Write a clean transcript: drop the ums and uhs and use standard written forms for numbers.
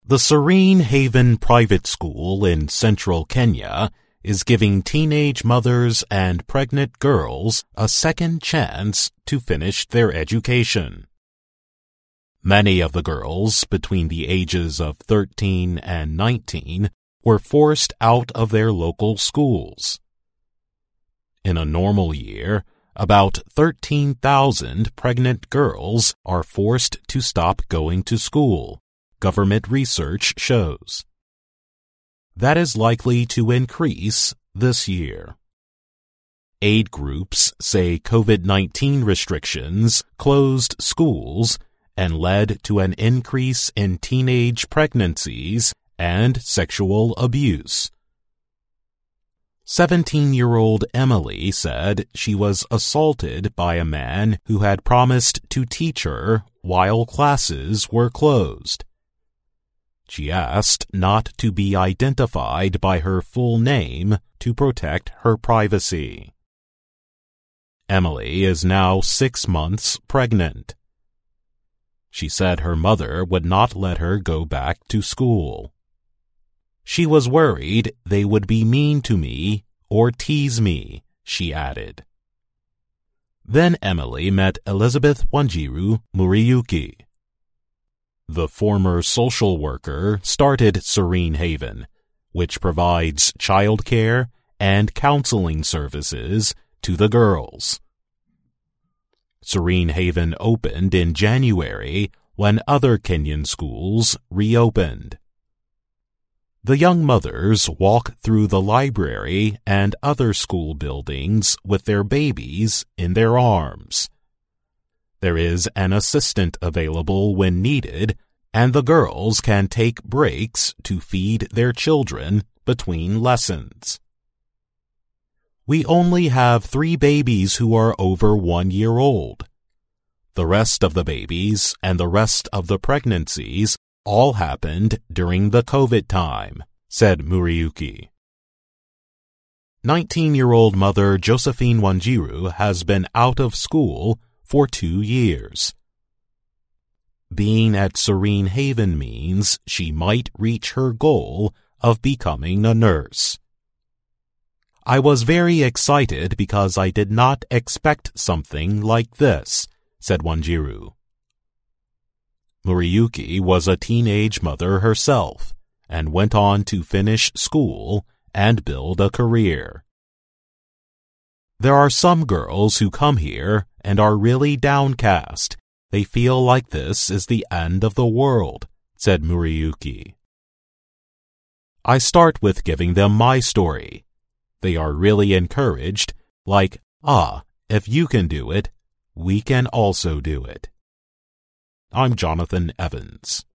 The Serene Haven Private School in central Kenya is giving teenage mothers and pregnant girls a second chance to finish their education. Many of the girls between the ages of 13 and 19 were forced out of their local schools. In a normal year, about 13,000 pregnant girls are forced to stop going to school, government research shows. That is likely to increase this year. Aid groups say COVID-19 restrictions closed schools and led to an increase in teenage pregnancies and sexual abuse. 17-year-old Emily said she was assaulted by a man who had promised to teach her while classes were closed. She asked not to be identified by her full name to protect her privacy. Emily is now 6 months pregnant. She said her mother would not let her go back to school. She was worried they would be mean to me or tease me, she added. Then Emily met Elizabeth Wanjiru Muriyuki. The former social worker started Serene Haven, which provides childcare and counseling services to the girls. Serene Haven opened in January when other Kenyan schools reopened. The young mothers walk through the library and other school buildings with their babies in their arms. There is an assistant available when needed, and the girls can take breaks to feed their children between lessons. We only have 3 babies who are over 1 year old. The rest of the babies and the rest of the pregnancies all happened during the COVID time, said Muriyuki. 19-year-old mother Josephine Wanjiru has been out of school for 2 years. Being at Serene Haven means she might reach her goal of becoming a nurse. I was very excited because I did not expect something like this, said Wanjiru. Muriyuki was a teenage mother herself and went on to finish school and build a career. There are some girls who come here and are really downcast. They feel like this is the end of the world, said Muriyuki. I start with giving them my story. They are really encouraged, like, if you can do it, we can also do it. I'm Jonathan Evans.